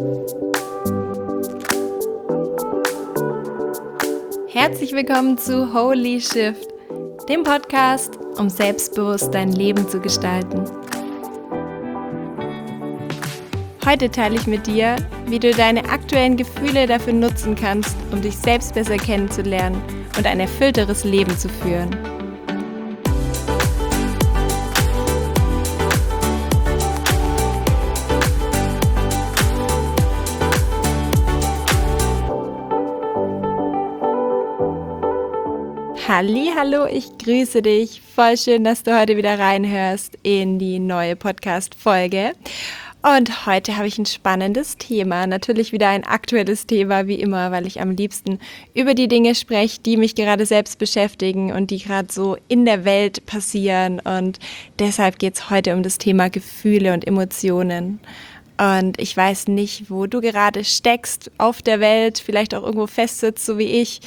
Herzlich willkommen zu Holy Shift, dem Podcast, um selbstbewusst dein Leben zu gestalten. Heute teile ich mit dir, wie du deine aktuellen Gefühle dafür nutzen kannst, um dich selbst besser kennenzulernen und ein erfüllteres Leben zu führen. Hallo, ich grüße dich. Voll schön, dass du heute wieder reinhörst in die neue Podcast-Folge. Und heute habe ich ein spannendes Thema, natürlich wieder ein aktuelles Thema, wie immer, weil ich am liebsten über die Dinge spreche, die mich gerade selbst beschäftigen und die gerade so in der Welt passieren. Und deshalb geht es heute um das Thema Gefühle und Emotionen. Und ich weiß nicht, wo du gerade steckst auf der Welt, vielleicht auch irgendwo festsitzt, so wie ich,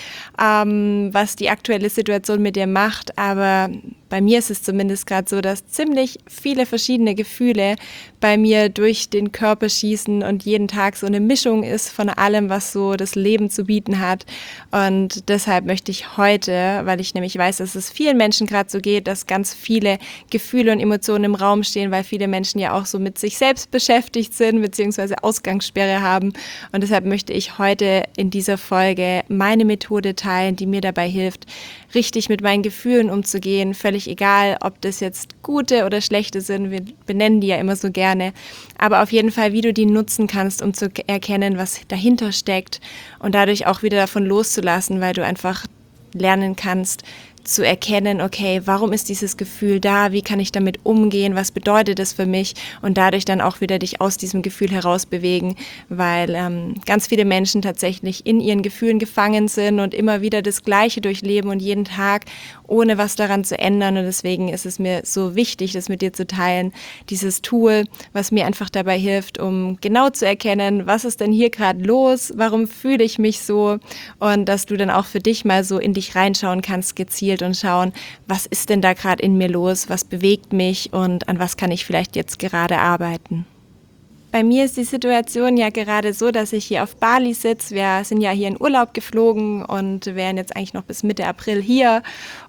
was die aktuelle Situation mit dir macht. Aber bei mir ist es zumindest gerade so, dass ziemlich viele verschiedene Gefühle bei mir durch den Körper schießen und jeden Tag so eine Mischung ist von allem, was so das Leben zu bieten hat. Und deshalb möchte ich heute, weil ich nämlich weiß, dass es vielen Menschen gerade so geht, dass ganz viele Gefühle und Emotionen im Raum stehen, weil viele Menschen ja auch so mit sich selbst beschäftigt sind, beziehungsweise Ausgangssperre haben. Und deshalb möchte ich heute in dieser Folge meine Methode teilen, die mir dabei hilft, richtig mit meinen Gefühlen umzugehen, völlig egal, ob das jetzt gute oder schlechte sind, wir benennen die ja immer so gerne, aber auf jeden Fall, wie du die nutzen kannst, um zu erkennen, was dahinter steckt und dadurch auch wieder davon loszulassen, weil du einfach lernen kannst, zu erkennen, okay, warum ist dieses Gefühl da, wie kann ich damit umgehen, was bedeutet das für mich und dadurch dann auch wieder dich aus diesem Gefühl heraus bewegen, weil ganz viele Menschen tatsächlich in ihren Gefühlen gefangen sind und immer wieder das Gleiche durchleben und jeden Tag ohne was daran zu ändern und deswegen ist es mir so wichtig, das mit dir zu teilen, dieses Tool, was mir einfach dabei hilft, um genau zu erkennen, was ist denn hier gerade los, warum fühle ich mich so und dass du dann auch für dich mal so in dich reinschauen kannst, gezielt und schauen, was ist denn da gerade in mir los, was bewegt mich und an was kann ich vielleicht jetzt gerade arbeiten. Bei mir ist die Situation ja gerade so, dass ich hier auf Bali sitze. Wir sind ja hier in Urlaub geflogen und wären jetzt eigentlich noch bis Mitte April hier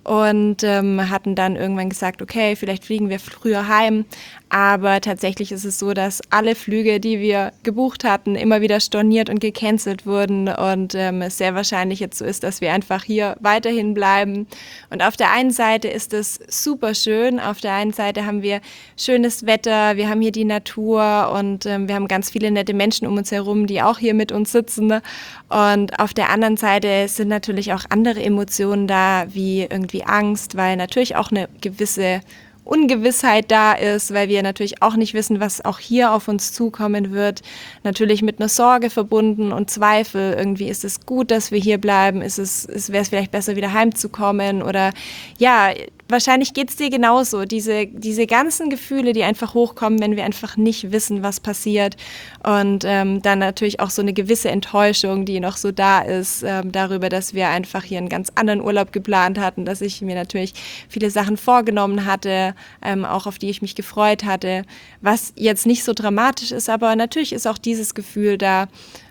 und hatten dann irgendwann gesagt, okay, vielleicht fliegen wir früher heim. Aber tatsächlich ist es so, dass alle Flüge, die wir gebucht hatten, immer wieder storniert und gecancelt wurden und es sehr wahrscheinlich jetzt so ist, dass wir einfach hier weiterhin bleiben. Und auf der einen Seite ist es super schön, auf der einen Seite haben wir schönes Wetter, wir haben hier die Natur und wir haben ganz viele nette Menschen um uns herum, die auch hier mit uns sitzen. Und auf der anderen Seite sind natürlich auch andere Emotionen da, wie irgendwie Angst, weil natürlich auch eine gewisse Ungewissheit da ist, weil wir natürlich auch nicht wissen, was auch hier auf uns zukommen wird. Natürlich mit einer Sorge verbunden und Zweifel. Irgendwie ist es gut, dass wir hier bleiben? Wäre es vielleicht besser, wieder heimzukommen? Oder ja, wahrscheinlich geht es dir genauso. Diese ganzen Gefühle, die einfach hochkommen, wenn wir einfach nicht wissen, was passiert. Und dann natürlich auch so eine gewisse Enttäuschung, die noch so da ist, darüber, dass wir einfach hier einen ganz anderen Urlaub geplant hatten, dass ich mir natürlich viele Sachen vorgenommen hatte, auch auf die ich mich gefreut hatte, was jetzt nicht so dramatisch ist, aber natürlich ist auch dieses Gefühl da.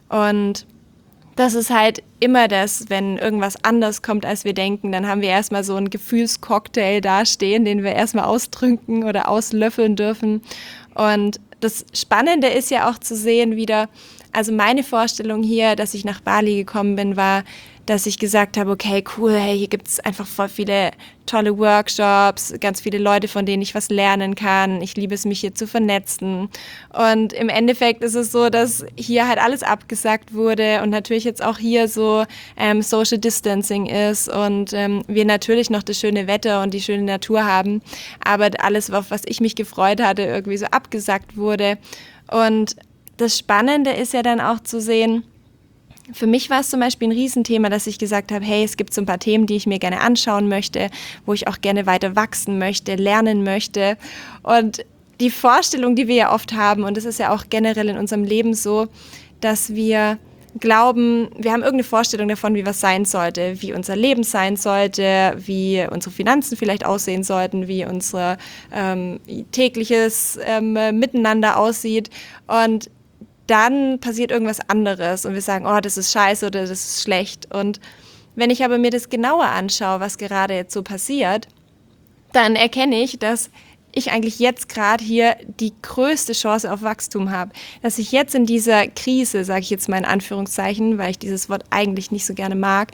Und das ist halt immer das, wenn irgendwas anders kommt, als wir denken, dann haben wir erstmal so einen Gefühlscocktail dastehen, den wir erstmal ausdrücken oder auslöffeln dürfen. Und das Spannende ist ja auch zu sehen wieder, also meine Vorstellung hier, dass ich nach Bali gekommen bin, war, dass ich gesagt habe, okay, cool, hey, hier gibt es einfach voll viele tolle Workshops, ganz viele Leute, von denen ich was lernen kann. Ich liebe es, mich hier zu vernetzen. Und im Endeffekt ist es so, dass hier halt alles abgesagt wurde und natürlich jetzt auch hier so Social Distancing ist und wir natürlich noch das schöne Wetter und die schöne Natur haben, aber alles, auf was ich mich gefreut hatte, irgendwie so abgesagt wurde. Und das Spannende ist ja dann auch zu sehen, für mich war es zum Beispiel ein Riesenthema, dass ich gesagt habe, hey, es gibt so ein paar Themen, die ich mir gerne anschauen möchte, wo ich auch gerne weiter wachsen möchte, lernen möchte. Und die Vorstellung, die wir ja oft haben, und das ist ja auch generell in unserem Leben so, dass wir glauben, wir haben irgendeine Vorstellung davon, wie was sein sollte, wie unser Leben sein sollte, wie unsere Finanzen vielleicht aussehen sollten, wie unser tägliches Miteinander aussieht. Und dann passiert irgendwas anderes und wir sagen, oh, das ist scheiße oder das ist schlecht. Und wenn ich aber mir das genauer anschaue, was gerade jetzt so passiert, dann erkenne ich, dass ich eigentlich jetzt gerade hier die größte Chance auf Wachstum habe. Dass ich jetzt in dieser Krise, sage ich jetzt mal in Anführungszeichen, weil ich dieses Wort eigentlich nicht so gerne mag,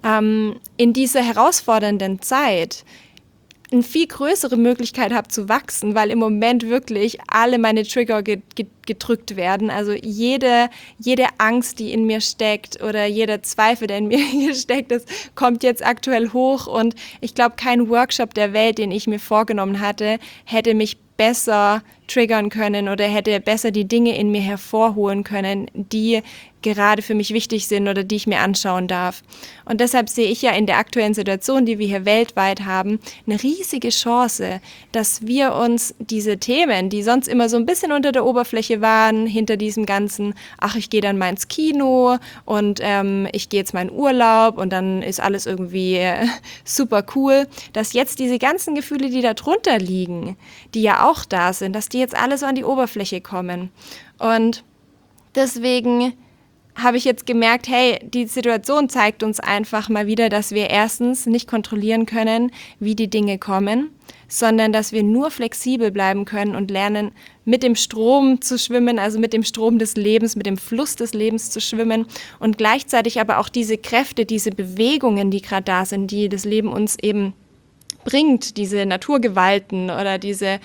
in dieser herausfordernden Zeit eine viel größere Möglichkeit habe zu wachsen, weil im Moment wirklich alle meine Trigger gedrückt werden. Also jede Angst, die in mir steckt oder jeder Zweifel, der in mir steckt, das kommt jetzt aktuell hoch. Und ich glaube, kein Workshop der Welt, den ich mir vorgenommen hatte, hätte mich besser triggern können oder hätte besser die Dinge in mir hervorholen können, die gerade für mich wichtig sind oder die ich mir anschauen darf. Und deshalb sehe ich ja in der aktuellen Situation, die wir hier weltweit haben, eine riesige Chance, dass wir uns diese Themen, die sonst immer so ein bisschen unter der Oberfläche waren, hinter diesem ganzen, ach, ich gehe dann mal ins Kino und ich gehe jetzt mal in Urlaub und dann ist alles irgendwie super cool, dass jetzt diese ganzen Gefühle, die da drunter liegen, die ja auch da sind, dass die jetzt alle so an die Oberfläche kommen. Und deswegen habe ich jetzt gemerkt, hey, die Situation zeigt uns einfach mal wieder, dass wir erstens nicht kontrollieren können, wie die Dinge kommen, sondern dass wir nur flexibel bleiben können und lernen, mit dem Strom zu schwimmen, also mit dem Strom des Lebens, mit dem Fluss des Lebens zu schwimmen und gleichzeitig aber auch diese Kräfte, diese Bewegungen, die gerade da sind, die das Leben uns eben bringt, diese Naturgewalten oder diese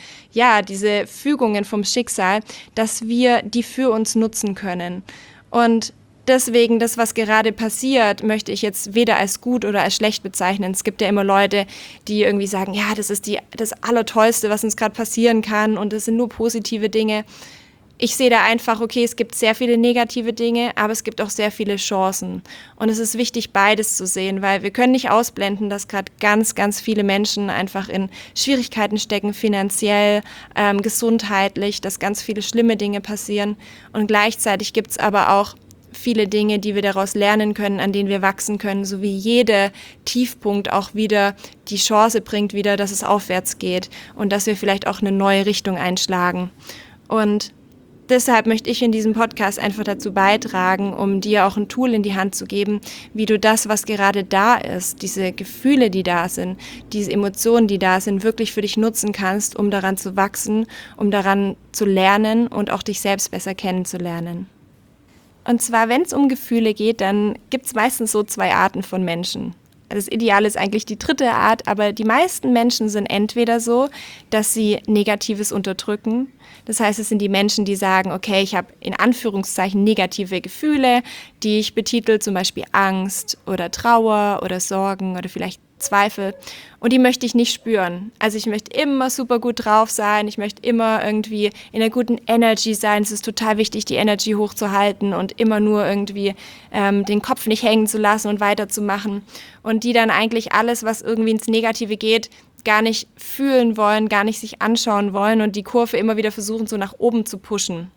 Fügungen vom Schicksal, dass wir die für uns nutzen können. Und deswegen, das, was gerade passiert, möchte ich jetzt weder als gut oder als schlecht bezeichnen. Es gibt ja immer Leute, die irgendwie sagen, ja, das ist das Allertollste, was uns gerade passieren kann und es sind nur positive Dinge. Ich sehe da einfach, okay, es gibt sehr viele negative Dinge, aber es gibt auch sehr viele Chancen. Und es ist wichtig, beides zu sehen, weil wir können nicht ausblenden, dass gerade ganz, ganz viele Menschen einfach in Schwierigkeiten stecken, finanziell, gesundheitlich, dass ganz viele schlimme Dinge passieren. Und gleichzeitig gibt es aber auch viele Dinge, die wir daraus lernen können, an denen wir wachsen können, so wie jeder Tiefpunkt auch wieder die Chance bringt, wieder, dass es aufwärts geht und dass wir vielleicht auch eine neue Richtung einschlagen. Und deshalb möchte ich in diesem Podcast einfach dazu beitragen, um dir auch ein Tool in die Hand zu geben, wie du das, was gerade da ist, diese Gefühle, die da sind, diese Emotionen, die da sind, wirklich für dich nutzen kannst, um daran zu wachsen, um daran zu lernen und auch dich selbst besser kennenzulernen. Und zwar, wenn es um Gefühle geht, dann gibt es meistens so 2 Arten von Menschen. Das Ideale ist eigentlich die 3. Art, aber die meisten Menschen sind entweder so, dass sie Negatives unterdrücken. Das heißt, es sind die Menschen, die sagen, okay, ich habe in Anführungszeichen negative Gefühle, die ich betitel, zum Beispiel Angst oder Trauer oder Sorgen oder vielleicht Zweifel. Und die möchte ich nicht spüren. Also ich möchte immer super gut drauf sein, ich möchte immer irgendwie in einer guten Energy sein. Es ist total wichtig, die Energy hochzuhalten und immer nur irgendwie den Kopf nicht hängen zu lassen und weiterzumachen. Und die dann eigentlich alles, was irgendwie ins Negative geht, gar nicht fühlen wollen, gar nicht sich anschauen wollen und die Kurve immer wieder versuchen, so nach oben zu pushen.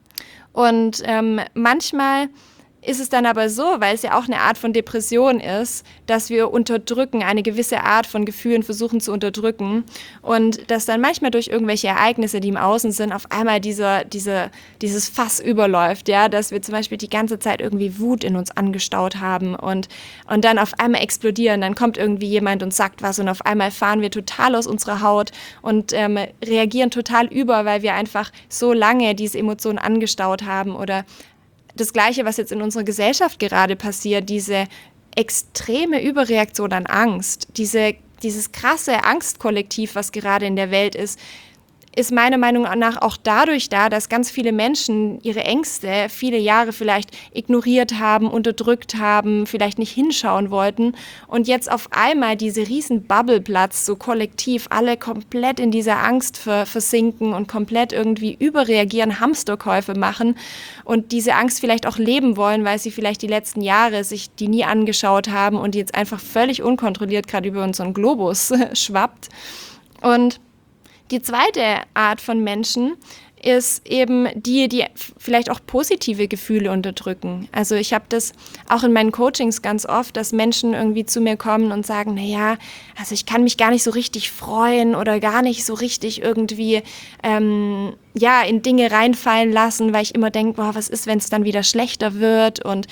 Und manchmal ist es dann aber so, weil es ja auch eine Art von Depression ist, dass wir unterdrücken, eine gewisse Art von Gefühlen versuchen zu unterdrücken und dass dann manchmal durch irgendwelche Ereignisse, die im Außen sind, auf einmal dieses Fass überläuft, ja, dass wir zum Beispiel die ganze Zeit irgendwie Wut in uns angestaut haben und dann auf einmal explodieren, dann kommt irgendwie jemand und sagt was und auf einmal fahren wir total aus unserer Haut und reagieren total über, weil wir einfach so lange diese Emotionen angestaut haben oder das Gleiche, was jetzt in unserer Gesellschaft gerade passiert, diese extreme Überreaktion an Angst, dieses krasse Angstkollektiv, was gerade in der Welt ist meiner Meinung nach auch dadurch da, dass ganz viele Menschen ihre Ängste viele Jahre vielleicht ignoriert haben, unterdrückt haben, vielleicht nicht hinschauen wollten und jetzt auf einmal diese riesen Bubble platzt, so kollektiv alle komplett in dieser Angst versinken und komplett irgendwie überreagieren, Hamsterkäufe machen und diese Angst vielleicht auch leben wollen, weil sie vielleicht die letzten Jahre sich die nie angeschaut haben und die jetzt einfach völlig unkontrolliert gerade über unseren Globus schwappt. Und die zweite Art von Menschen ist eben die vielleicht auch positive Gefühle unterdrücken. Also ich habe das auch in meinen Coachings ganz oft, dass Menschen irgendwie zu mir kommen und sagen, naja, also ich kann mich gar nicht so richtig freuen oder gar nicht so richtig irgendwie in Dinge reinfallen lassen, weil ich immer denke, boah, was ist, wenn es dann wieder schlechter wird und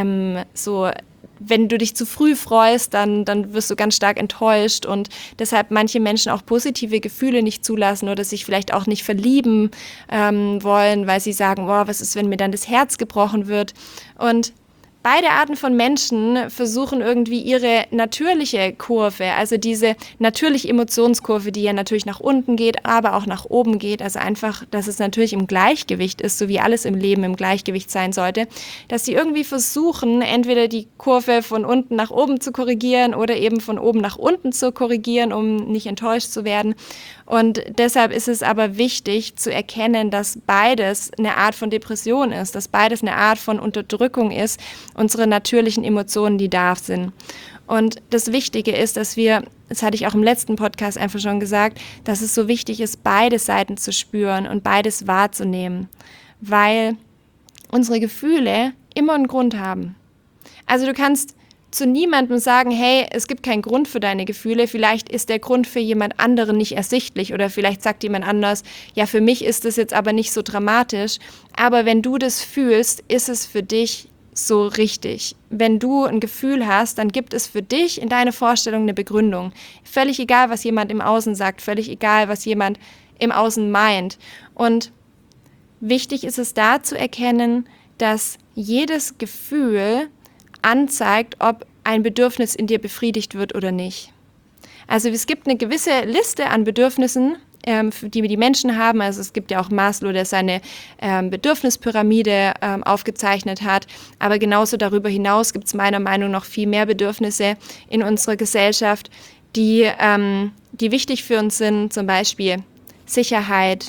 wenn du dich zu früh freust, dann wirst du ganz stark enttäuscht und deshalb manche Menschen auch positive Gefühle nicht zulassen oder sich vielleicht auch nicht verlieben wollen, weil sie sagen, boah, was ist, wenn mir dann das Herz gebrochen wird? Und beide Arten von Menschen versuchen irgendwie ihre natürliche Kurve, also diese natürliche Emotionskurve, die ja natürlich nach unten geht, aber auch nach oben geht, also einfach, dass es natürlich im Gleichgewicht ist, so wie alles im Leben im Gleichgewicht sein sollte, dass sie irgendwie versuchen, entweder die Kurve von unten nach oben zu korrigieren oder eben von oben nach unten zu korrigieren, um nicht enttäuscht zu werden. Und deshalb ist es aber wichtig zu erkennen, dass beides eine Art von Depression ist, dass beides eine Art von Unterdrückung ist, unsere natürlichen Emotionen, die da sind. Und das Wichtige ist, dass wir, das hatte ich auch im letzten Podcast einfach schon gesagt, dass es so wichtig ist, beide Seiten zu spüren und beides wahrzunehmen, weil unsere Gefühle immer einen Grund haben. Also du kannst zu niemandem sagen, hey, es gibt keinen Grund für deine Gefühle, vielleicht ist der Grund für jemand anderen nicht ersichtlich oder vielleicht sagt jemand anders, ja, für mich ist das jetzt aber nicht so dramatisch, aber wenn du das fühlst, ist es für dich so richtig. Wenn du ein Gefühl hast, dann gibt es für dich in deiner Vorstellung eine Begründung. Völlig egal, was jemand im Außen sagt, völlig egal, was jemand im Außen meint. Und wichtig ist es da zu erkennen, dass jedes Gefühl anzeigt, ob ein Bedürfnis in dir befriedigt wird oder nicht. Also es gibt eine gewisse Liste an Bedürfnissen, die die Menschen haben. Also es gibt ja auch Maslow, der seine Bedürfnispyramide aufgezeichnet hat. Aber genauso darüber hinaus gibt es meiner Meinung nach noch viel mehr Bedürfnisse in unserer Gesellschaft, die wichtig für uns sind. Zum Beispiel Sicherheit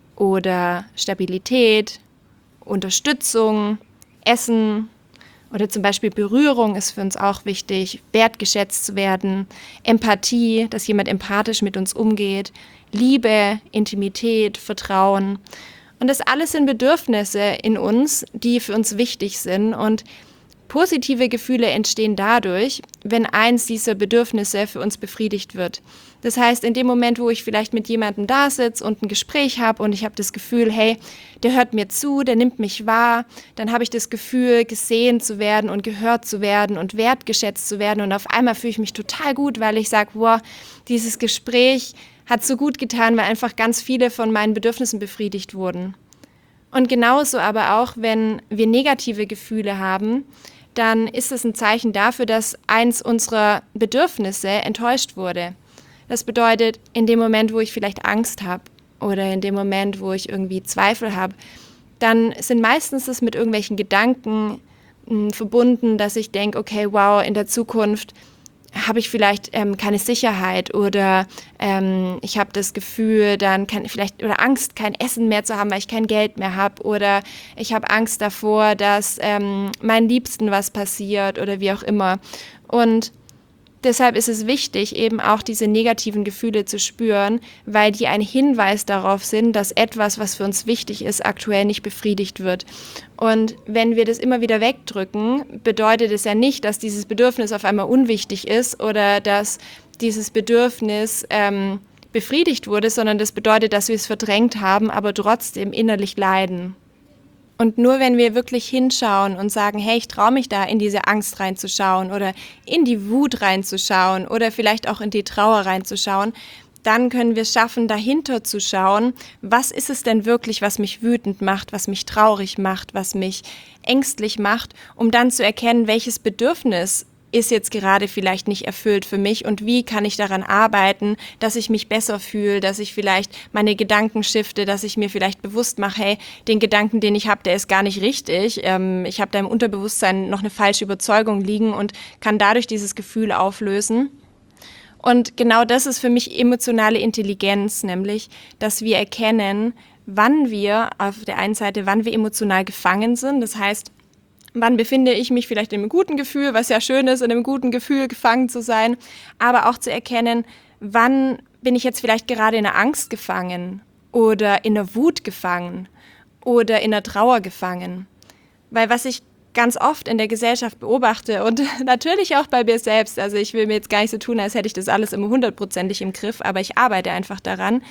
oder Stabilität, Unterstützung, Essen, oder zum Beispiel Berührung ist für uns auch wichtig, wertgeschätzt zu werden, Empathie, dass jemand empathisch mit uns umgeht, Liebe, Intimität, Vertrauen. Und das alles sind Bedürfnisse in uns, die für uns wichtig sind. Und positive Gefühle entstehen dadurch, wenn eins dieser Bedürfnisse für uns befriedigt wird. Das heißt, in dem Moment, wo ich vielleicht mit jemandem da sitze und ein Gespräch habe und ich habe das Gefühl, hey, der hört mir zu, der nimmt mich wahr, dann habe ich das Gefühl, gesehen zu werden und gehört zu werden und wertgeschätzt zu werden und auf einmal fühle ich mich total gut, weil ich sage, wow, dieses Gespräch hat so gut getan, weil einfach ganz viele von meinen Bedürfnissen befriedigt wurden. Und genauso aber auch, wenn wir negative Gefühle haben, dann ist es ein Zeichen dafür, dass eins unserer Bedürfnisse enttäuscht wurde. Das bedeutet, in dem Moment, wo ich vielleicht Angst habe oder in dem Moment, wo ich irgendwie Zweifel habe, dann sind meistens das mit irgendwelchen Gedanken verbunden, dass ich denke, okay, wow, in der Zukunft habe ich vielleicht keine Sicherheit oder ich habe das Gefühl, dann oder Angst, kein Essen mehr zu haben, weil ich kein Geld mehr habe oder ich habe Angst davor, dass meinen Liebsten was passiert oder wie auch immer. Und deshalb ist es wichtig, eben auch diese negativen Gefühle zu spüren, weil die ein Hinweis darauf sind, dass etwas, was für uns wichtig ist, aktuell nicht befriedigt wird. Und wenn wir das immer wieder wegdrücken, bedeutet es ja nicht, dass dieses Bedürfnis auf einmal unwichtig ist oder dass dieses Bedürfnis befriedigt wurde, sondern das bedeutet, dass wir es verdrängt haben, aber trotzdem innerlich leiden. Und nur wenn wir wirklich hinschauen und sagen, hey, ich traue mich da in diese Angst reinzuschauen oder in die Wut reinzuschauen oder vielleicht auch in die Trauer reinzuschauen, dann können wir es schaffen, dahinter zu schauen, was ist es denn wirklich, was mich wütend macht, was mich traurig macht, was mich ängstlich macht, um dann zu erkennen, welches Bedürfnis ist jetzt gerade vielleicht nicht erfüllt für mich und wie kann ich daran arbeiten, dass ich mich besser fühle, dass ich vielleicht meine Gedanken shifte, dass ich mir vielleicht bewusst mache, hey, den Gedanken, den ich habe, der ist gar nicht richtig. Ich habe da im Unterbewusstsein noch eine falsche Überzeugung liegen und kann dadurch dieses Gefühl auflösen. Und genau das ist für mich emotionale Intelligenz, nämlich, dass wir erkennen, wann wir auf der einen Seite, wann wir emotional gefangen sind, das heißt, wann befinde ich mich vielleicht in einem guten Gefühl, was ja schön ist, in einem guten Gefühl gefangen zu sein, aber auch zu erkennen, wann bin ich jetzt vielleicht gerade in der Angst gefangen oder in der Wut gefangen oder in der Trauer gefangen. Weil was ich ganz oft in der Gesellschaft beobachte und natürlich auch bei mir selbst, also ich will mir jetzt gar nicht so tun, als hätte ich das alles immer 100%ig im Griff, aber ich arbeite einfach daran.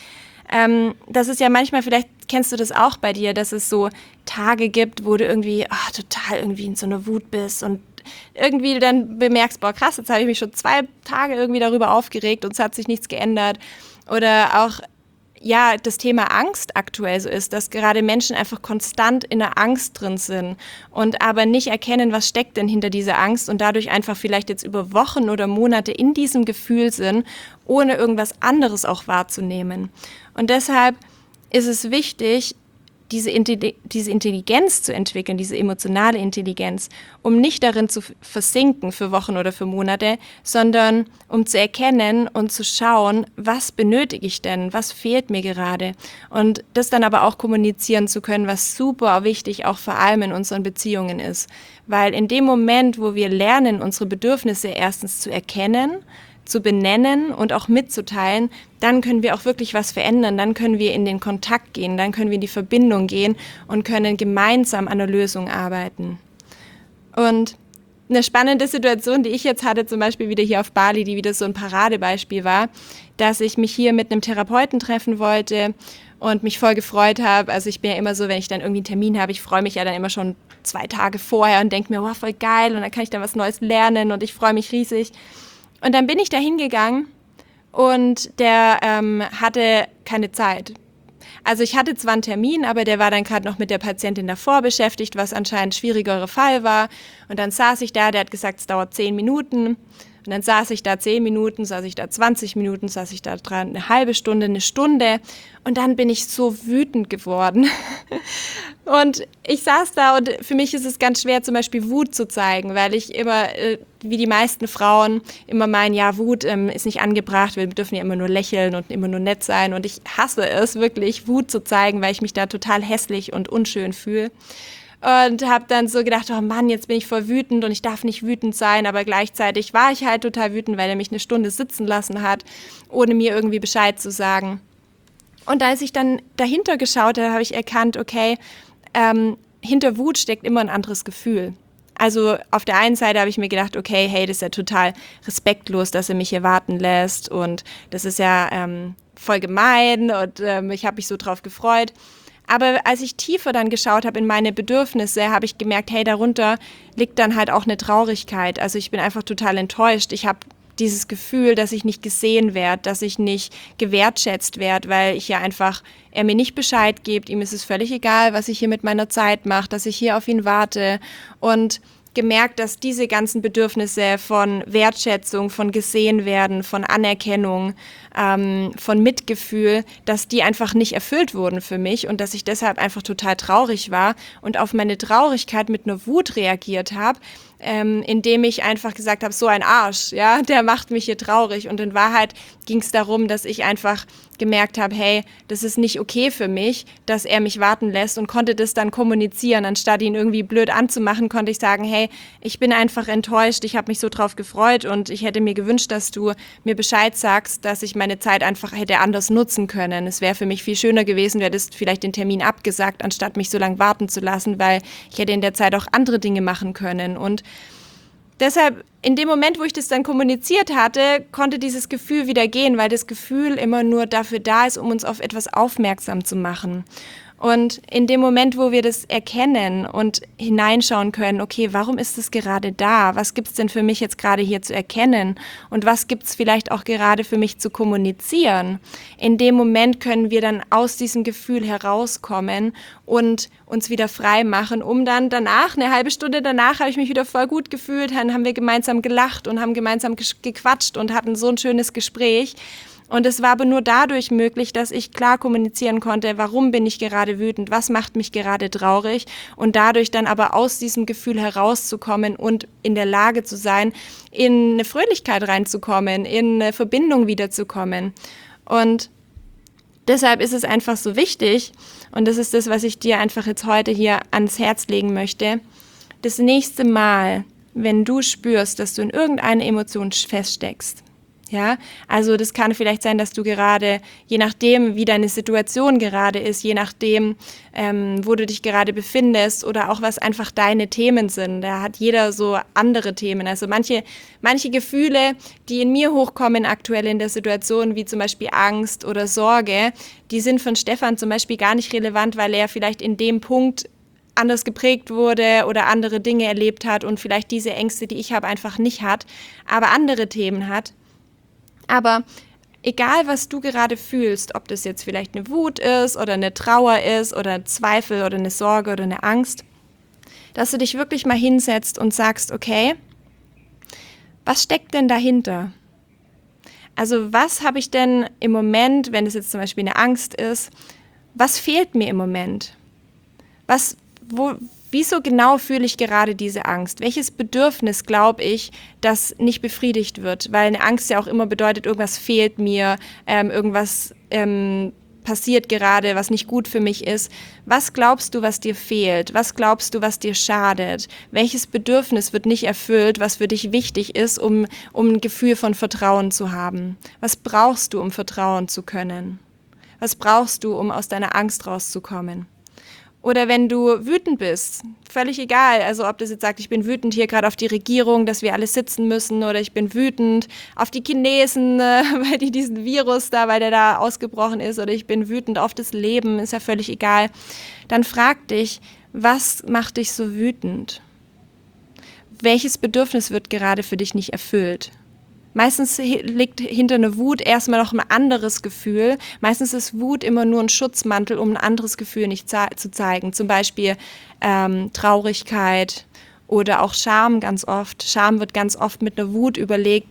Das ist ja manchmal, vielleicht kennst du das auch bei dir, dass es so Tage gibt, wo du irgendwie total irgendwie in so einer Wut bist und irgendwie du dann bemerkst, boah krass, jetzt habe ich mich schon 2 Tage irgendwie darüber aufgeregt und es hat sich nichts geändert. Oder auch ja, das Thema Angst aktuell so ist, dass gerade Menschen einfach konstant in der Angst drin sind und aber nicht erkennen, was steckt denn hinter dieser Angst und dadurch einfach vielleicht jetzt über Wochen oder Monate in diesem Gefühl sind, ohne irgendwas anderes auch wahrzunehmen. Und deshalb ist es wichtig, diese Intelligenz zu entwickeln, diese emotionale Intelligenz, um nicht darin zu versinken für Wochen oder für Monate, sondern um zu erkennen und zu schauen, was benötige ich denn, was fehlt mir gerade und das dann aber auch kommunizieren zu können, was super wichtig auch vor allem in unseren Beziehungen ist, weil in dem Moment, wo wir lernen, unsere Bedürfnisse erstens zu erkennen, zu benennen und auch mitzuteilen, dann können wir auch wirklich was verändern, dann können wir in den Kontakt gehen, dann können wir in die Verbindung gehen und können gemeinsam an einer Lösung arbeiten. Und eine spannende Situation, die ich jetzt hatte, zum Beispiel wieder hier auf Bali, die wieder so ein Paradebeispiel war, dass ich mich hier mit einem Therapeuten treffen wollte und mich voll gefreut habe. Also ich bin ja immer so, wenn ich dann irgendwie einen Termin habe, ich freue mich ja dann immer schon 2 Tage vorher und denke mir, wow, voll geil und dann kann ich dann was Neues lernen und ich freue mich riesig. Und dann bin ich da hingegangen und der hatte keine Zeit. Also ich hatte zwar einen Termin, aber der war dann gerade noch mit der Patientin davor beschäftigt, was anscheinend ein schwierigerer Fall war. Und dann saß ich da, der hat gesagt, es dauert 10 Minuten. Und dann saß ich da 10 Minuten, saß ich da 20 Minuten, saß ich da dran eine halbe Stunde, eine Stunde. Und dann bin ich so wütend geworden. Und ich saß da und für mich ist es ganz schwer, zum Beispiel Wut zu zeigen, weil ich immer, wie die meisten Frauen, immer meinen, ja, Wut ist nicht angebracht, wir dürfen ja immer nur lächeln und immer nur nett sein. Und ich hasse es wirklich, Wut zu zeigen, weil ich mich da total hässlich und unschön fühle. Und habe dann so gedacht, oh Mann, jetzt bin ich voll wütend und ich darf nicht wütend sein, aber gleichzeitig war ich halt total wütend, weil er mich eine Stunde sitzen lassen hat, ohne mir irgendwie Bescheid zu sagen. Und als ich dann dahinter geschaut habe, habe ich erkannt, okay, hinter Wut steckt immer ein anderes Gefühl. Also auf der einen Seite habe ich mir gedacht, okay, hey, das ist ja total respektlos, dass er mich hier warten lässt und das ist ja voll gemein und ich habe mich so drauf gefreut. Aber als ich tiefer dann geschaut habe in meine Bedürfnisse, habe ich gemerkt, hey, darunter liegt dann halt auch eine Traurigkeit. Also ich bin einfach total enttäuscht. Ich habe dieses Gefühl, dass ich nicht gesehen werde, dass ich nicht gewertschätzt werde, weil ich ja einfach, er mir nicht Bescheid gibt, ihm ist es völlig egal, was ich hier mit meiner Zeit mache, dass ich hier auf ihn warte und gemerkt, dass diese ganzen Bedürfnisse von Wertschätzung, von gesehen werden, von Anerkennung, von Mitgefühl, dass die einfach nicht erfüllt wurden für mich und dass ich deshalb einfach total traurig war und auf meine Traurigkeit mit einer Wut reagiert habe, indem ich einfach gesagt habe, so ein Arsch, ja, der macht mich hier traurig. Und in Wahrheit ging es darum, dass ich einfach gemerkt habe, hey, das ist nicht okay für mich, dass er mich warten lässt und konnte das dann kommunizieren. Anstatt ihn irgendwie blöd anzumachen, konnte ich sagen, hey, ich bin einfach enttäuscht, ich habe mich so drauf gefreut und ich hätte mir gewünscht, dass du mir Bescheid sagst, dass ich meine Zeit einfach hätte anders nutzen können. Es wäre für mich viel schöner gewesen, du hättest vielleicht den Termin abgesagt, anstatt mich so lange warten zu lassen, weil ich hätte in der Zeit auch andere Dinge machen können. Und deshalb, in dem Moment, wo ich das dann kommuniziert hatte, konnte dieses Gefühl wieder gehen, weil das Gefühl immer nur dafür da ist, um uns auf etwas aufmerksam zu machen. Und in dem Moment, wo wir das erkennen und hineinschauen können, okay, warum ist es gerade da? Was gibt's denn für mich jetzt gerade hier zu erkennen? Und was gibt's vielleicht auch gerade für mich zu kommunizieren? In dem Moment können wir dann aus diesem Gefühl herauskommen und uns wieder frei machen, um dann danach, eine halbe Stunde danach, habe ich mich wieder voll gut gefühlt, dann haben wir gemeinsam gelacht und haben gemeinsam gequatscht und hatten so ein schönes Gespräch. Und es war aber nur dadurch möglich, dass ich klar kommunizieren konnte, warum bin ich gerade wütend, was macht mich gerade traurig und dadurch dann aber aus diesem Gefühl herauszukommen und in der Lage zu sein, in eine Fröhlichkeit reinzukommen, in eine Verbindung wiederzukommen. Und deshalb ist es einfach so wichtig, und das ist das, was ich dir einfach jetzt heute hier ans Herz legen möchte, das nächste Mal, wenn du spürst, dass du in irgendeiner Emotion feststeckst, Ja, also das kann vielleicht sein, dass du gerade, je nachdem, wie deine Situation gerade ist, je nachdem, wo du dich gerade befindest oder auch was einfach deine Themen sind. Da hat jeder so andere Themen. Also manche Gefühle, die in mir hochkommen aktuell in der Situation, wie zum Beispiel Angst oder Sorge, die sind von Stefan zum Beispiel gar nicht relevant, weil er vielleicht in dem Punkt anders geprägt wurde oder andere Dinge erlebt hat und vielleicht diese Ängste, die ich habe, einfach nicht hat, aber andere Themen hat. Aber egal, was du gerade fühlst, ob das jetzt vielleicht eine Wut ist oder eine Trauer ist oder Zweifel oder eine Sorge oder eine Angst, dass du dich wirklich mal hinsetzt und sagst, okay, was steckt denn dahinter? Also was habe ich denn im Moment, wenn es jetzt zum Beispiel eine Angst ist, was fehlt mir im Moment? Wieso genau fühle ich gerade diese Angst? Welches Bedürfnis glaube ich, das nicht befriedigt wird? Weil eine Angst ja auch immer bedeutet, irgendwas fehlt mir, irgendwas passiert gerade, was nicht gut für mich ist. Was glaubst du, was dir fehlt? Was glaubst du, was dir schadet? Welches Bedürfnis wird nicht erfüllt, was für dich wichtig ist, um ein Gefühl von Vertrauen zu haben? Was brauchst du, um vertrauen zu können? Was brauchst du, um aus deiner Angst rauszukommen? Oder wenn du wütend bist, völlig egal, also ob das jetzt sagt, ich bin wütend hier gerade auf die Regierung, dass wir alle sitzen müssen, oder ich bin wütend auf die Chinesen, weil die diesen Virus da, weil der da ausgebrochen ist, oder ich bin wütend auf das Leben, ist ja völlig egal. Dann frag dich, was macht dich so wütend? Welches Bedürfnis wird gerade für dich nicht erfüllt? Meistens liegt hinter einer Wut erstmal noch ein anderes Gefühl. Meistens ist Wut immer nur ein Schutzmantel, um ein anderes Gefühl nicht zu zeigen. Zum Beispiel Traurigkeit oder auch Scham ganz oft. Scham wird ganz oft mit einer Wut überdeckt,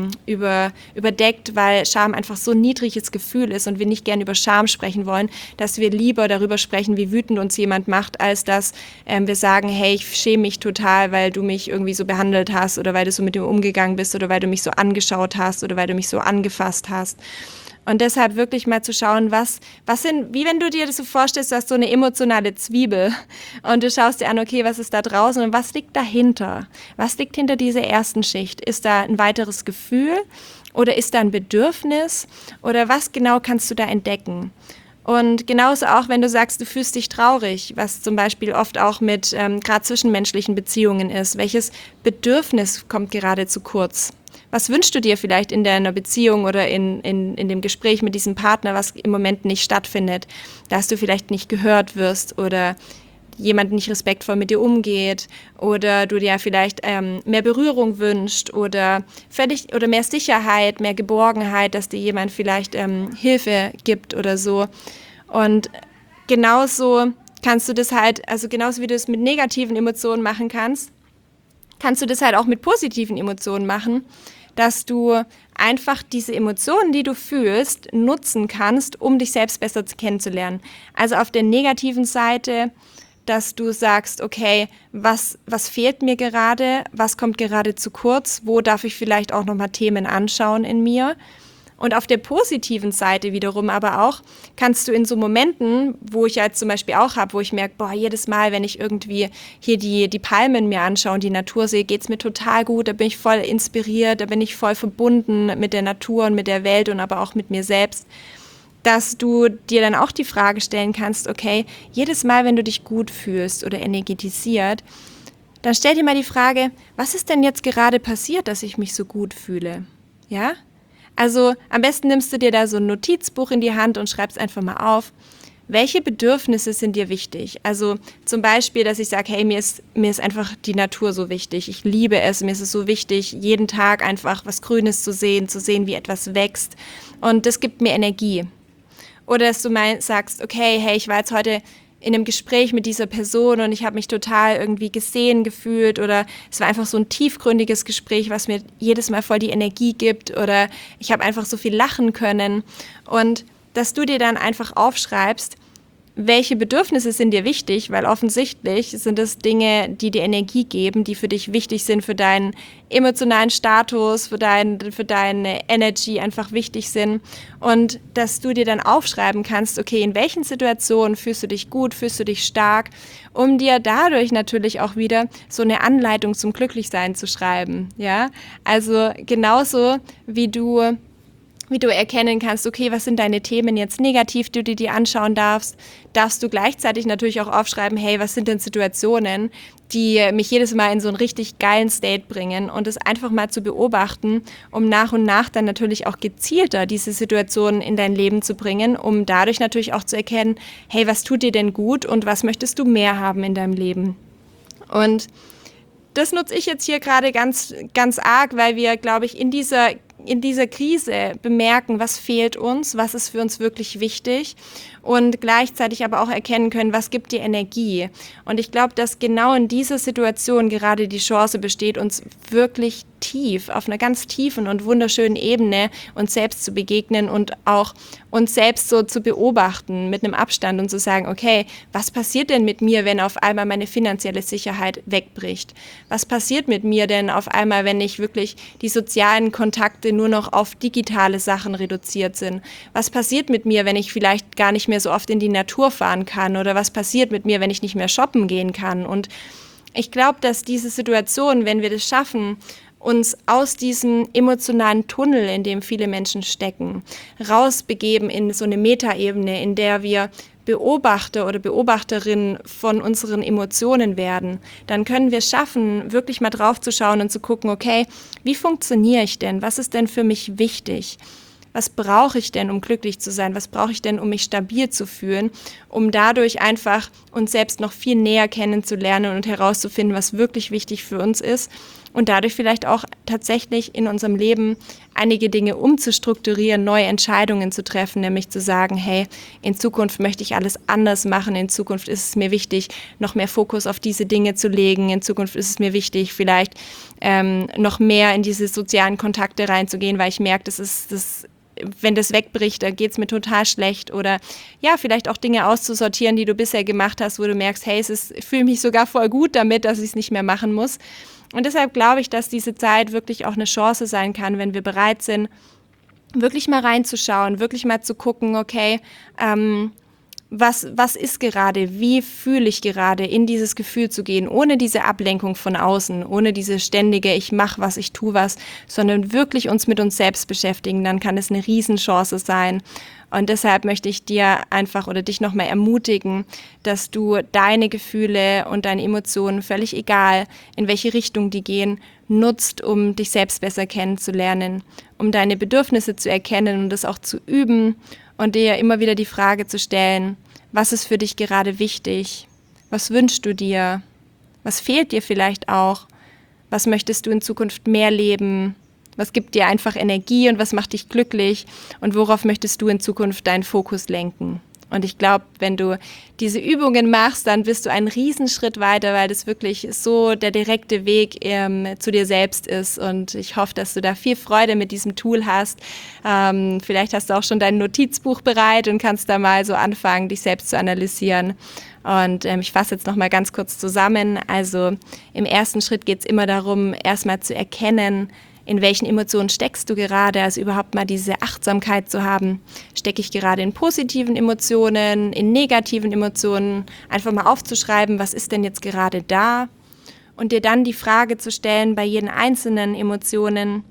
weil Scham einfach so ein niedriges Gefühl ist und wir nicht gerne über Scham sprechen wollen, dass wir lieber darüber sprechen, wie wütend uns jemand macht, als dass wir sagen, hey, ich schäme mich total, weil du mich irgendwie so behandelt hast oder weil du so mit mir umgegangen bist oder weil du mich so angeschaut hast oder weil du mich so angefasst hast. Und deshalb wirklich mal zu schauen, was sind, wie wenn du dir das so vorstellst, du hast so eine emotionale Zwiebel und du schaust dir an, okay, was ist da draußen und was liegt dahinter? Was liegt hinter dieser ersten Schicht? Ist da ein weiteres Gefühl oder ist da ein Bedürfnis oder was genau kannst du da entdecken? Und genauso auch, wenn du sagst, du fühlst dich traurig, was zum Beispiel oft auch mit gerade zwischenmenschlichen Beziehungen ist. Welches Bedürfnis kommt gerade zu kurz? Was wünschst du dir vielleicht in deiner Beziehung oder in dem Gespräch mit diesem Partner, was im Moment nicht stattfindet, dass du vielleicht nicht gehört wirst oder jemand nicht respektvoll mit dir umgeht oder du dir vielleicht mehr Berührung wünschst oder mehr Sicherheit, mehr Geborgenheit, dass dir jemand vielleicht Hilfe gibt oder so. Und genauso kannst du das halt, also genauso wie du es mit negativen Emotionen machen kannst, kannst du das halt auch mit positiven Emotionen machen, dass du einfach diese Emotionen, die du fühlst, nutzen kannst, um dich selbst besser kennenzulernen. Also auf der negativen Seite, dass du sagst, okay, was fehlt mir gerade, was kommt gerade zu kurz, wo darf ich vielleicht auch nochmal Themen anschauen in mir. Und auf der positiven Seite wiederum aber auch, kannst du in so Momenten, wo ich jetzt zum Beispiel auch habe, wo ich merke, boah, jedes Mal, wenn ich irgendwie hier die Palmen mir anschaue und die Natur sehe, geht's mir total gut, da bin ich voll inspiriert, da bin ich voll verbunden mit der Natur und mit der Welt und aber auch mit mir selbst, dass du dir dann auch die Frage stellen kannst, okay, jedes Mal, wenn du dich gut fühlst oder energetisiert, dann stell dir mal die Frage, was ist denn jetzt gerade passiert, dass ich mich so gut fühle? Ja? Also am besten nimmst du dir da so ein Notizbuch in die Hand und schreibst einfach mal auf, welche Bedürfnisse sind dir wichtig? Also zum Beispiel, dass ich sage, hey, mir ist einfach die Natur so wichtig. Ich liebe es, mir ist es so wichtig, jeden Tag einfach was Grünes zu sehen, wie etwas wächst. Und das gibt mir Energie. Oder dass du sagst, okay, hey, ich war jetzt heute in einem Gespräch mit dieser Person und ich habe mich total irgendwie gesehen gefühlt oder es war einfach so ein tiefgründiges Gespräch, was mir jedes Mal voll die Energie gibt oder ich habe einfach so viel lachen können und dass du dir dann einfach aufschreibst, welche Bedürfnisse sind dir wichtig, weil offensichtlich sind es Dinge, die dir Energie geben, die für dich wichtig sind, für deinen emotionalen Status, für deine Energy einfach wichtig sind und dass du dir dann aufschreiben kannst, okay, in welchen Situationen fühlst du dich gut, fühlst du dich stark, um dir dadurch natürlich auch wieder so eine Anleitung zum Glücklichsein zu schreiben, ja, also genauso wie du erkennen kannst, okay, was sind deine Themen jetzt negativ, die du dir anschauen darfst du gleichzeitig natürlich auch aufschreiben, hey, was sind denn Situationen, die mich jedes Mal in so einen richtig geilen State bringen und es einfach mal zu beobachten, um nach und nach dann natürlich auch gezielter diese Situationen in dein Leben zu bringen, um dadurch natürlich auch zu erkennen, hey, was tut dir denn gut und was möchtest du mehr haben in deinem Leben? Und das nutze ich jetzt hier gerade ganz, ganz arg, weil wir, glaube ich, in dieser Krise bemerken, was fehlt uns, was ist für uns wirklich wichtig und gleichzeitig aber auch erkennen können, was gibt dir Energie. Und ich glaube, dass genau in dieser Situation gerade die Chance besteht, uns wirklich tief, auf einer ganz tiefen und wunderschönen Ebene uns selbst zu begegnen und auch uns selbst so zu beobachten mit einem Abstand und zu sagen, okay, was passiert denn mit mir, wenn auf einmal meine finanzielle Sicherheit wegbricht? Was passiert mit mir denn auf einmal, wenn ich wirklich die sozialen Kontakte nur noch auf digitale Sachen reduziert sind? Was passiert mit mir, wenn ich vielleicht gar nicht mehr so oft in die Natur fahren kann? Oder was passiert mit mir, wenn ich nicht mehr shoppen gehen kann? Und ich glaube, dass diese Situation, wenn wir das schaffen, uns aus diesem emotionalen Tunnel, in dem viele Menschen stecken, rausbegeben in so eine Metaebene, in der wir Beobachter oder Beobachterin von unseren Emotionen werden, dann können wir schaffen, wirklich mal drauf zu schauen und zu gucken, okay, wie funktioniere ich denn? Was ist denn für mich wichtig? Was brauche ich denn, um glücklich zu sein? Was brauche ich denn, um mich stabil zu fühlen? Um dadurch einfach uns selbst noch viel näher kennenzulernen und herauszufinden, was wirklich wichtig für uns ist. Und dadurch vielleicht auch tatsächlich in unserem Leben einige Dinge umzustrukturieren, neue Entscheidungen zu treffen, nämlich zu sagen, hey, in Zukunft möchte ich alles anders machen, in Zukunft ist es mir wichtig, noch mehr Fokus auf diese Dinge zu legen, in Zukunft ist es mir wichtig, vielleicht noch mehr in diese sozialen Kontakte reinzugehen, weil ich merke, wenn das wegbricht, da geht's mir total schlecht oder ja, vielleicht auch Dinge auszusortieren, die du bisher gemacht hast, wo du merkst, hey, ich fühle mich sogar voll gut damit, dass ich es nicht mehr machen muss. Und deshalb glaube ich, dass diese Zeit wirklich auch eine Chance sein kann, wenn wir bereit sind, wirklich mal reinzuschauen, wirklich mal zu gucken, okay, was ist gerade, wie fühle ich gerade, in dieses Gefühl zu gehen, ohne diese Ablenkung von außen, ohne diese ständige, ich mache was, ich tue was, sondern wirklich uns mit uns selbst beschäftigen, dann kann es eine Riesenchance sein. Und deshalb möchte ich dir einfach oder dich nochmal ermutigen, dass du deine Gefühle und deine Emotionen, völlig egal, in welche Richtung die gehen, nutzt, um dich selbst besser kennenzulernen, um deine Bedürfnisse zu erkennen und das auch zu üben und dir immer wieder die Frage zu stellen, was ist für dich gerade wichtig? Was wünschst du dir? Was fehlt dir vielleicht auch? Was möchtest du in Zukunft mehr leben? Was gibt dir einfach Energie und was macht dich glücklich? Und worauf möchtest du in Zukunft deinen Fokus lenken? Und ich glaube, wenn du diese Übungen machst, dann bist du einen Riesenschritt weiter, weil das wirklich so der direkte Weg zu dir selbst ist. Und ich hoffe, dass du da viel Freude mit diesem Tool hast. Vielleicht hast du auch schon dein Notizbuch bereit und kannst da mal so anfangen, dich selbst zu analysieren. Und ich fasse jetzt noch mal ganz kurz zusammen. Also im ersten Schritt geht es immer darum, erstmal zu erkennen, in welchen Emotionen steckst du gerade, also überhaupt mal diese Achtsamkeit zu haben. Stecke ich gerade in positiven Emotionen, in negativen Emotionen? Einfach mal aufzuschreiben, was ist denn jetzt gerade da? Und dir dann die Frage zu stellen bei jeden einzelnen Emotionen,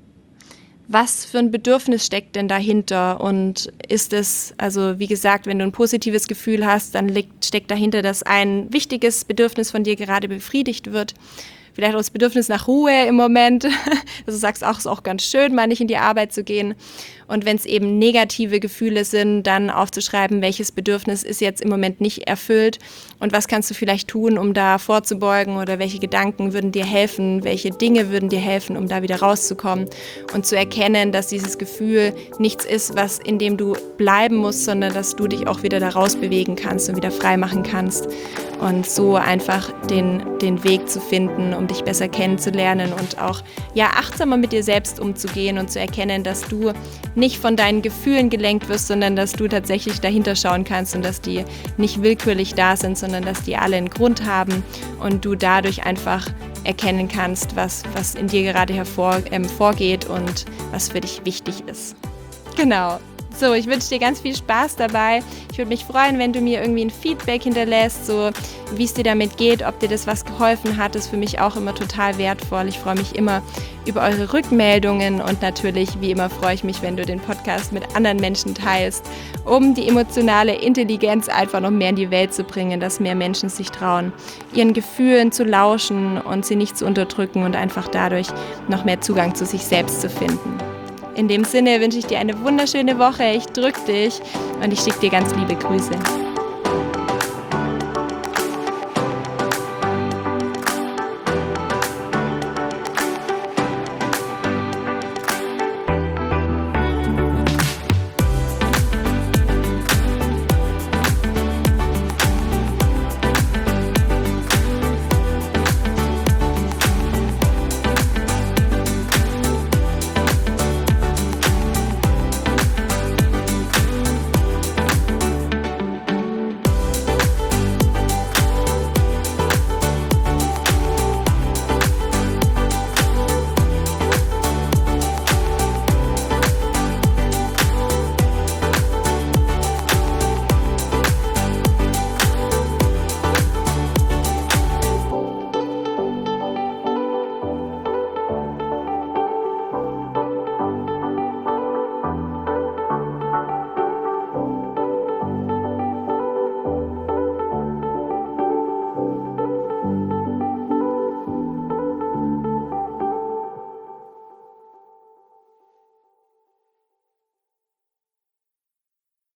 was für ein Bedürfnis steckt denn dahinter? Und ist es, also wie gesagt, wenn du ein positives Gefühl hast, dann steckt dahinter, dass ein wichtiges Bedürfnis von dir gerade befriedigt wird. Vielleicht auch das Bedürfnis nach Ruhe im Moment, dass du sagst, ach, ist auch ganz schön, mal nicht in die Arbeit zu gehen. Und wenn es eben negative Gefühle sind, dann aufzuschreiben, welches Bedürfnis ist jetzt im Moment nicht erfüllt und was kannst du vielleicht tun, um da vorzubeugen oder welche Gedanken würden dir helfen, welche Dinge würden dir helfen, um da wieder rauszukommen und zu erkennen, dass dieses Gefühl nichts ist, in dem du bleiben musst, sondern dass du dich auch wieder da rausbewegen kannst und wieder frei machen kannst und so einfach den Weg zu finden, um um dich besser kennenzulernen und auch achtsamer mit dir selbst umzugehen und zu erkennen, dass du nicht von deinen Gefühlen gelenkt wirst, sondern dass du tatsächlich dahinter schauen kannst und dass die nicht willkürlich da sind, sondern dass die alle einen Grund haben und du dadurch einfach erkennen kannst, was in dir gerade vorgeht und was für dich wichtig ist. Genau. So, ich wünsche dir ganz viel Spaß dabei. Ich würde mich freuen, wenn du mir irgendwie ein Feedback hinterlässt, so wie es dir damit geht, ob dir das was geholfen hat. Das ist für mich auch immer total wertvoll. Ich freue mich immer über eure Rückmeldungen und natürlich, wie immer, freue ich mich, wenn du den Podcast mit anderen Menschen teilst, um die emotionale Intelligenz einfach noch mehr in die Welt zu bringen, dass mehr Menschen sich trauen, ihren Gefühlen zu lauschen und sie nicht zu unterdrücken und einfach dadurch noch mehr Zugang zu sich selbst zu finden. In dem Sinne wünsche ich dir eine wunderschöne Woche. Ich drücke dich und ich schicke dir ganz liebe Grüße.